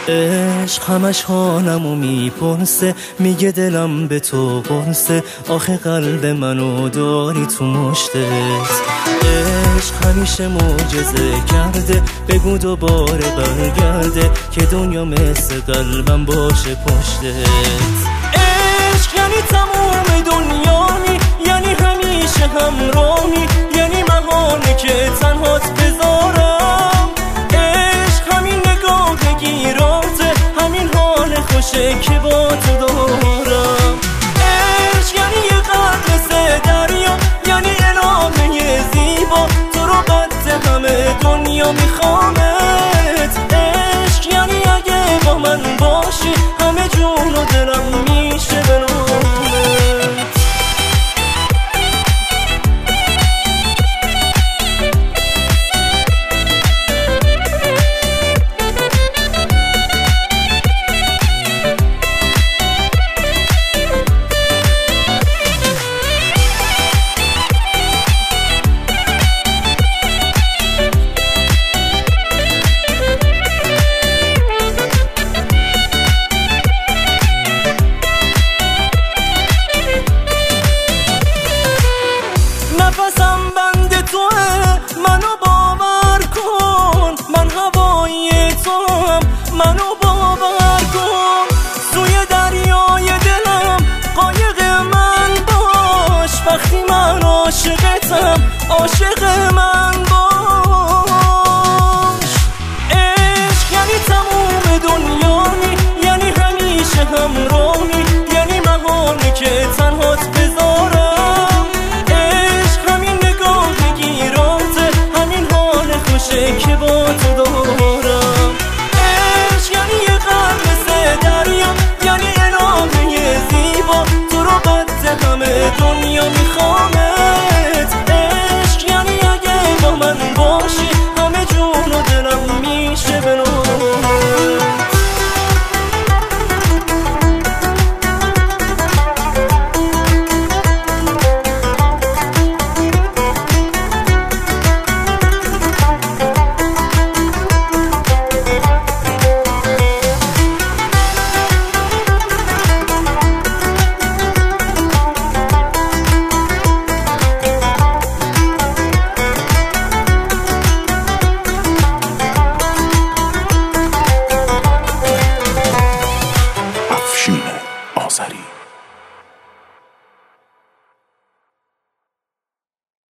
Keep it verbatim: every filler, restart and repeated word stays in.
عشق همش حالمو میپرسه، میگه دلم به تو قرصه، آخه قلب منو داری تو مشتت. عشق همیشه معجزه کرده، بگو دوباره برگرده که دنیا مثل قلبم باشه پشتت. عشق یعنی تموم دنیایی، یعنی همیشه همراهی، یعنی محاله که تنهات بذارم. عشق همین نگاه گیراته، همین حال خوشه که با تو دارم. عشق یعنی یه قطره سه دریا، یعنی الهه زیبا، تو رو قد همه دنیا میخوامت. عشق یعنی اگه با من باشی، همه جون و دلم میشه به نامت. نفسم بند توه، منو باور کن، من هوای تو هم، منو باور کن. سوی دریای دلم قایق من باش، وقتی من عاشقتم عاشق من باش. عشق یعنی تموم دنیایی، یعنی همیشه همراهی، یعنی محاله که تنهات بذارم. که با تو دارم. عشق یعنی یه قطره سه دریا، یعنی الهه زیبا، تو رو قد همه دنیا میخوامت. عشق یعنی اگه با من باشی، همه جون و دلم میشه به نامت. آذری.